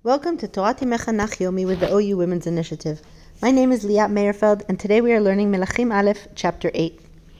Welcome to Torah Mechanach Yomi with the OU Women's Initiative. My name is Liat Meyerfeld, and today we are learning Melachim Aleph, Chapter 8.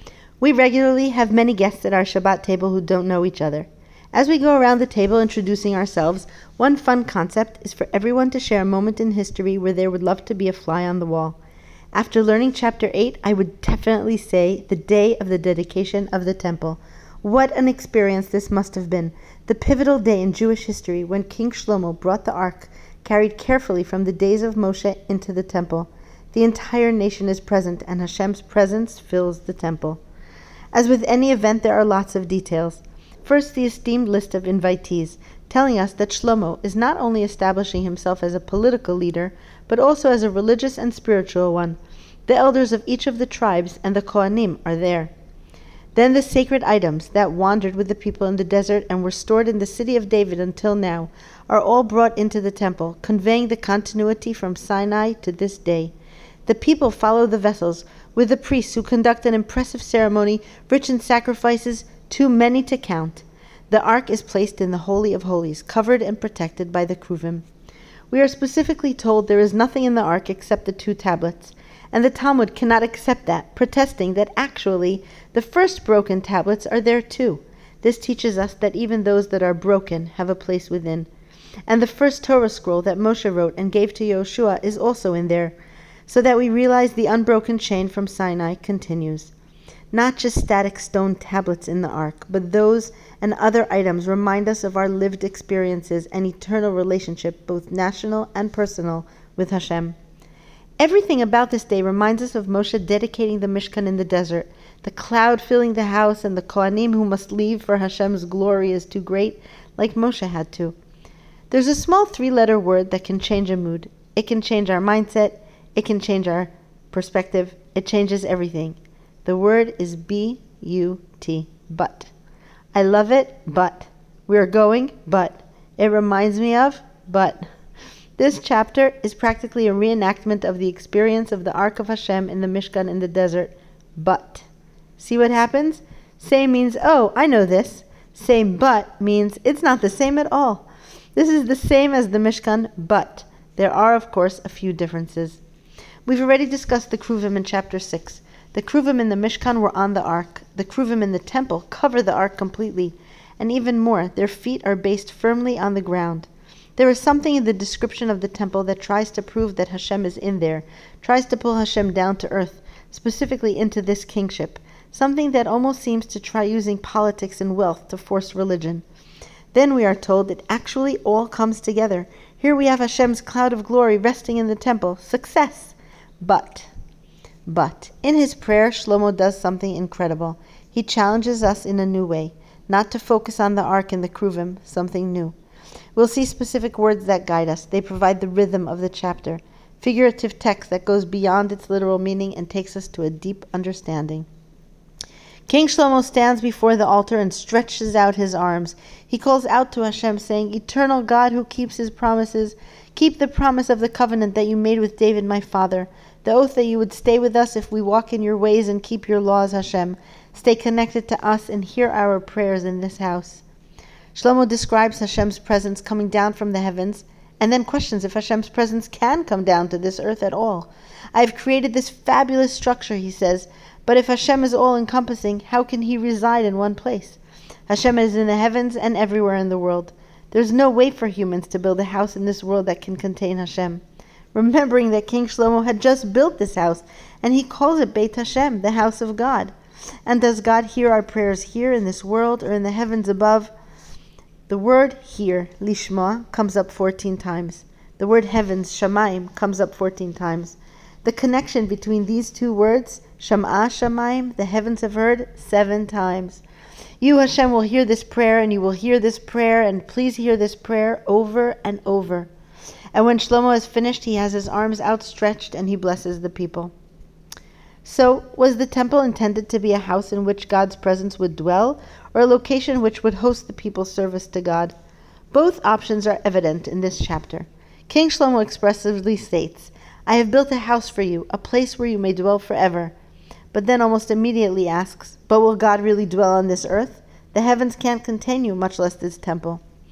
We regularly have many guests at our Shabbat table who don't know each other. As we go around the table introducing ourselves, one fun concept is for everyone to share a moment in history where there would love to be a fly on the wall. After learning Chapter 8, I would definitely say the day of the dedication of the temple. What an experience this must have been. The pivotal day in Jewish history when King Shlomo brought the ark, carried carefully from the days of Moshe, into the temple. The entire nation is present, and Hashem's presence fills the temple. As with any event, there are lots of details. First, the esteemed list of invitees, telling us that Shlomo is not only establishing himself as a political leader, but also as a religious and spiritual one. The elders of each of the tribes and the Kohanim are there. Then the sacred items that wandered with the people in the desert and were stored in the city of David until now are all brought into the temple, conveying the continuity from Sinai to this day. The people follow the vessels, with the priests who conduct an impressive ceremony rich in sacrifices too many to count. The ark is placed in the Holy of Holies, covered and protected by the Kruvim. We are specifically told there is nothing in the ark except the 2 tablets. And the Talmud cannot accept that, protesting that actually the first broken tablets are there too. This teaches us that even those that are broken have a place within. And the first Torah scroll that Moshe wrote and gave to Yoshua is also in there, so that we realize the unbroken chain from Sinai continues. Not just static stone tablets in the ark, but those and other items remind us of our lived experiences and eternal relationship, both national and personal, with Hashem. Everything about this day reminds us of Moshe dedicating the Mishkan in the desert. The cloud filling the house and the Kohanim who must leave for Hashem's glory is too great, like Moshe had to. There's a small 3-letter word that can change a mood. It can change our mindset. It can change our perspective. It changes everything. The word is B-U-T, but. I love it, but. We're going, but. It reminds me of, but. This chapter is practically a reenactment of the experience of the Ark of Hashem in the Mishkan in the desert. But. See what happens? Same means, oh, I know this. Same but means it's not the same at all. This is the same as the Mishkan, but. There are, of course, a few differences. We've already discussed the Kruvim in chapter 6. The Kruvim in the Mishkan were on the Ark. The Kruvim in the temple cover the Ark completely. And even more, their feet are based firmly on the ground. There is something in the description of the temple that tries to prove that Hashem is in there, tries to pull Hashem down to earth, specifically into this kingship, something that almost seems to try using politics and wealth to force religion. Then we are told it actually all comes together. Here we have Hashem's cloud of glory resting in the temple. Success! But, in his prayer, Shlomo does something incredible. He challenges us in a new way, not to focus on the ark and the Kruvim, something new. We'll see specific words that guide us. They provide the rhythm of the chapter, figurative text that goes beyond its literal meaning and takes us to a deep understanding. King Shlomo stands before the altar and stretches out his arms. He calls out to Hashem, saying, "Eternal God who keeps his promises, keep the promise of the covenant that you made with David my father, the oath that you would stay with us if we walk in your ways and keep your laws, Hashem. Stay connected to us and hear our prayers in this house." Shlomo describes Hashem's presence coming down from the heavens, and then questions if Hashem's presence can come down to this earth at all. "I have created this fabulous structure," he says, "but if Hashem is all-encompassing, how can he reside in one place? Hashem is in the heavens and everywhere in the world. There's no way for humans to build a house in this world that can contain Hashem." Remembering that King Shlomo had just built this house, and he calls it Beit Hashem, the house of God. And does God hear our prayers here in this world or in the heavens above? The word here, lishma, comes up 14 times. The word heavens, shamayim, comes up 14 times. The connection between these two words, sham'a shamayim, the heavens have heard, 7 times. You, Hashem, will hear this prayer, and you will hear this prayer, and please hear this prayer over and over. And when Shlomo is finished, he has his arms outstretched, and he blesses the people. So, was the temple intended to be a house in which God's presence would dwell, or a location which would host the people's service to God? Both options are evident in this chapter. King Shlomo expressively states, "I have built a house for you, a place where you may dwell forever." But then almost immediately asks, "But will God really dwell on this earth? The heavens can't contain you, much less this temple."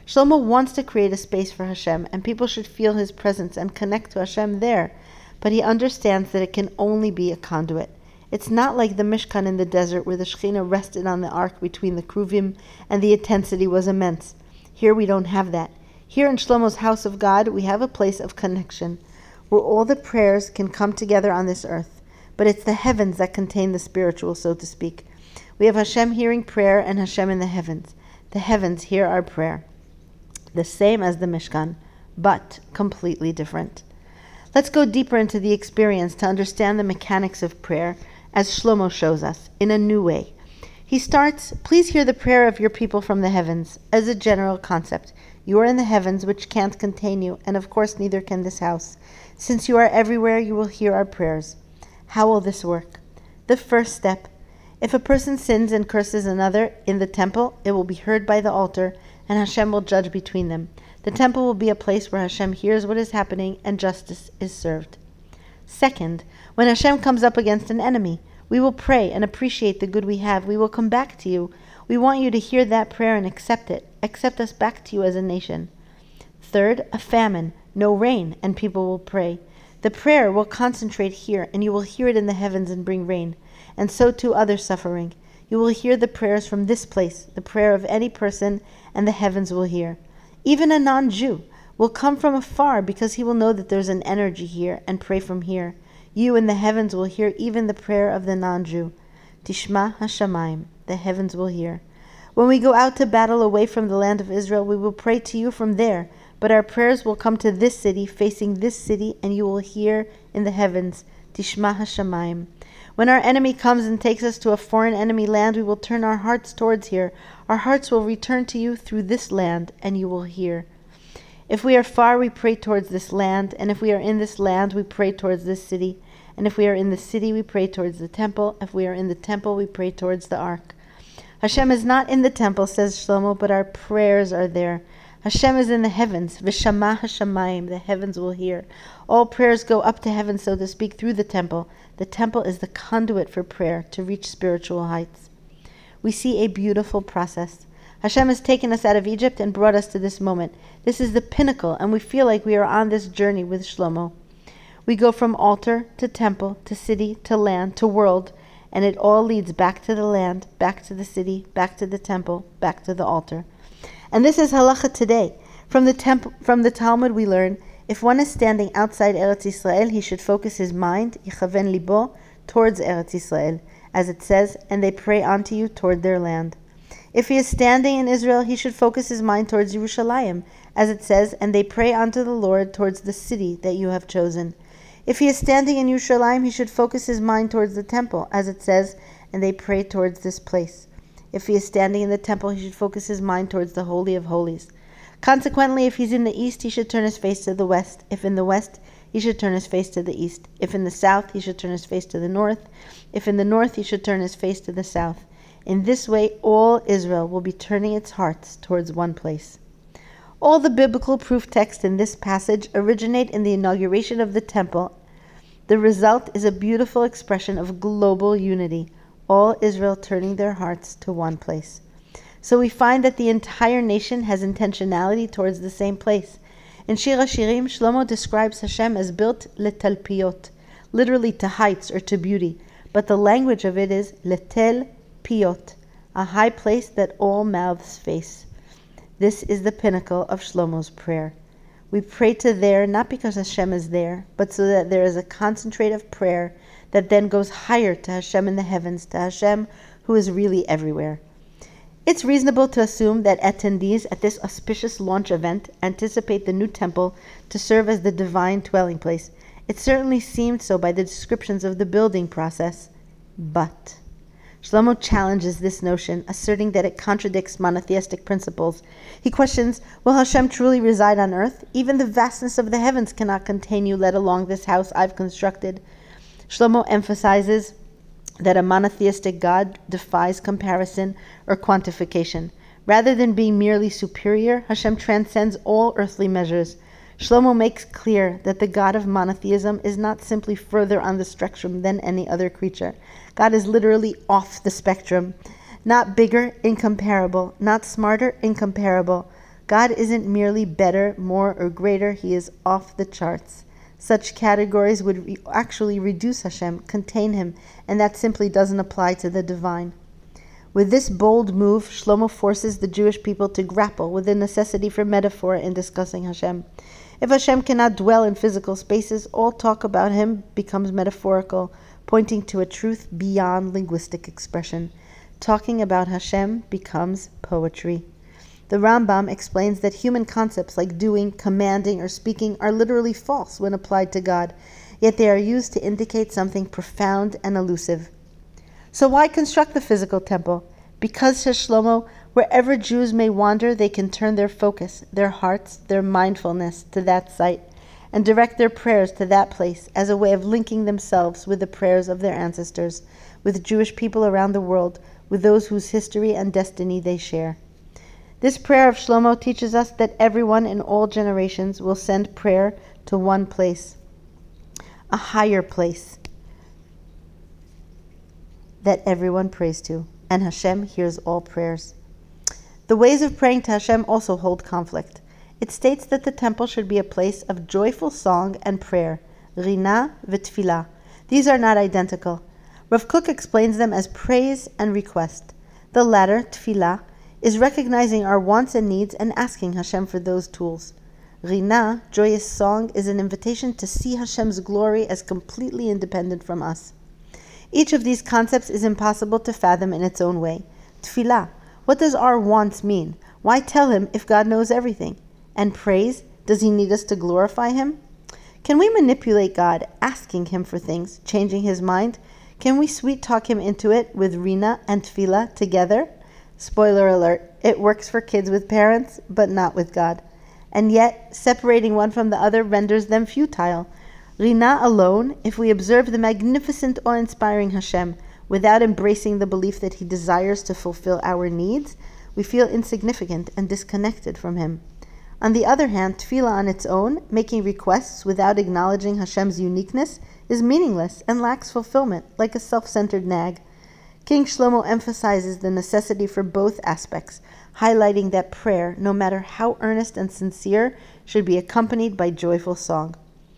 Shlomo wants to create a space for Hashem, and people should feel his presence and connect to Hashem there, but he understands that it can only be a conduit. It's not like the Mishkan in the desert where the Shekhinah rested on the ark between the Kruvim and the intensity was immense. Here we don't have that. Here in Shlomo's house of God, we have a place of connection where all the prayers can come together on this earth, but it's the heavens that contain the spiritual, so to speak. We have Hashem hearing prayer and Hashem in the heavens. The heavens hear our prayer. The same as the Mishkan, but completely different. Let's go deeper into the experience to understand the mechanics of prayer as Shlomo shows us, in a new way. He starts, please hear the prayer of your people from the heavens, as a general concept. You are in the heavens, which can't contain you, and of course neither can this house. Since you are everywhere, you will hear our prayers. How will this work? The first step. If a person sins and curses another in the temple, it will be heard by the altar, and Hashem will judge between them. The temple will be a place where Hashem hears what is happening and justice is served. Second, when Hashem comes up against an enemy, we will pray and appreciate the good we have. We will come back to you. We want you to hear that prayer and accept it. Accept us back to you as a nation. Third, a famine, no rain, and people will pray. The prayer will concentrate here, and you will hear it in the heavens and bring rain, and so too other suffering. You will hear the prayers from this place, the prayer of any person, and the heavens will hear. Even a non-Jew will come from afar because he will know that there's an energy here and pray from here. You in the heavens will hear even the prayer of the non-Jew. Tishma Hashamayim, the heavens will hear. When we go out to battle away from the land of Israel, we will pray to you from there, but our prayers will come to this city, facing this city, and you will hear in the heavens. Tishma Hashamayim. When our enemy comes and takes us to a foreign enemy land, we will turn our hearts towards here. Our hearts will return to you through this land, and you will hear. If we are far, we pray towards this land, and if we are in this land, we pray towards this city. And if we are in the city, we pray towards the temple. If we are in the temple, we pray towards the ark. Hashem is not in the temple, says Shlomo, but our prayers are there. Hashem is in the heavens. V'shama Hashamayim, the heavens will hear. All prayers go up to heaven, so to speak, through the temple. The temple is the conduit for prayer to reach spiritual heights. We see a beautiful process. Hashem has taken us out of Egypt and brought us to this moment. This is the pinnacle, and we feel like we are on this journey with Shlomo. We go from altar to temple to city to land to world, and it all leads back to the land, back to the city, back to the temple, back to the altar. And this is halacha today. From the Talmud we learn, if one is standing outside Eretz Yisrael, he should focus his mind, yichaven libo, towards Eretz Yisrael, as it says, and they pray unto you toward their land. If he is standing in Israel, he should focus his mind towards Yerushalayim, as it says, and they pray unto the Lord towards the city that you have chosen. If he is standing in Yerushalayim, he should focus his mind towards the temple, as it says, and they pray towards this place. If he is standing in the temple, he should focus his mind towards the Holy of Holies. Consequently, if he's in the east, he should turn his face to the west. If in the west, he should turn his face to the east. If in the south, he should turn his face to the north. If in the north, he should turn his face to the south. In this way, all Israel will be turning its hearts towards one place. All the biblical proof texts in this passage originate in the inauguration of the temple. The result is a beautiful expression of global unity, all Israel turning their hearts to one place. So we find that the entire nation has intentionality towards the same place. In Shir HaShirim, Shlomo describes Hashem as built letalpiot, literally to heights or to beauty, but the language of it is letel piot, a high place that all mouths face. This is the pinnacle of Shlomo's prayer. We pray to there not because Hashem is there, but so that there is a concentrate of prayer that then goes higher to Hashem in the heavens, to Hashem who is really everywhere. It's reasonable to assume that attendees at this auspicious launch event anticipate the new temple to serve as the divine dwelling place. It certainly seemed so by the descriptions of the building process. But Shlomo challenges this notion, asserting that it contradicts monotheistic principles. He questions, will Hashem truly reside on earth? Even the vastness of the heavens cannot contain you, let alone this house I've constructed. Shlomo emphasizes that a monotheistic God defies comparison or quantification. Rather than being merely superior, Hashem transcends all earthly measures. Shlomo makes clear that the God of monotheism is not simply further on the spectrum than any other creature. God is literally off the spectrum. Not bigger, incomparable. Not smarter, incomparable. God isn't merely better, more, or greater, he is off the charts. Such categories would actually reduce Hashem, contain him, and that simply doesn't apply to the divine. With this bold move, Shlomo forces the Jewish people to grapple with the necessity for metaphor in discussing Hashem. If Hashem cannot dwell in physical spaces, all talk about him becomes metaphorical, pointing to a truth beyond linguistic expression. Talking about Hashem becomes poetry. The Rambam explains that human concepts like doing, commanding, or speaking are literally false when applied to God, yet they are used to indicate something profound and elusive. So why construct the physical temple? Because, says Shlomo, wherever Jews may wander, they can turn their focus, their hearts, their mindfulness to that site, and direct their prayers to that place as a way of linking themselves with the prayers of their ancestors, with Jewish people around the world, with those whose history and destiny they share. This prayer of Shlomo teaches us that everyone in all generations will send prayer to one place, a higher place that everyone prays to, and Hashem hears all prayers. The ways of praying to Hashem also hold conflict. It states that the temple should be a place of joyful song and prayer, rina v'tfilah. These are not identical. Rav Kook explains them as praise and request. The latter, tfilah, is recognizing our wants and needs and asking Hashem for those tools. Rina, joyous song, is an invitation to see Hashem's glory as completely independent from us. Each of these concepts is impossible to fathom in its own way. Tfilah, what does our wants mean? Why tell him if God knows everything? And praise, does he need us to glorify him? Can we manipulate God, asking him for things, changing his mind? Can we sweet talk him into it with Rina and Tfilah together? Spoiler alert, it works for kids with parents, but not with God. And yet, separating one from the other renders them futile. Rina alone, if we observe the magnificent, awe-inspiring Hashem, without embracing the belief that he desires to fulfill our needs, we feel insignificant and disconnected from him. On the other hand, tefillah on its own, making requests without acknowledging Hashem's uniqueness, is meaningless and lacks fulfillment, like a self-centered nag. King Shlomo emphasizes the necessity for both aspects, highlighting that prayer, no matter how earnest and sincere, should be accompanied by joyful song.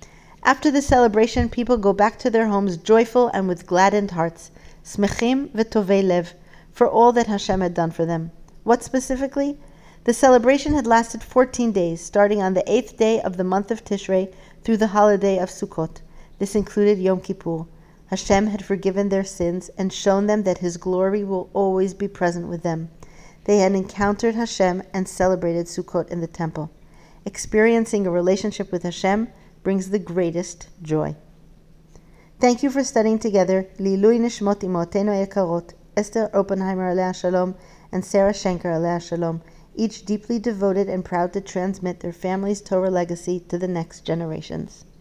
After the celebration, people go back to their homes joyful and with gladdened hearts, smechim v'tovei lev, for all that Hashem had done for them. What specifically? The celebration had lasted 14 days, starting on the 8th day of the month of Tishrei through the holiday of Sukkot. This included Yom Kippur. Hashem had forgiven their sins and shown them that his glory will always be present with them. They had encountered Hashem and celebrated Sukkot in the temple. Experiencing a relationship with Hashem brings the greatest joy. Thank you for studying together Lilui Nishmot Imotenu Yekarot, Esther Oppenheimer Alea Shalom and Sarah Schenker Alea Shalom, each deeply devoted and proud to transmit their family's Torah legacy to the next generations.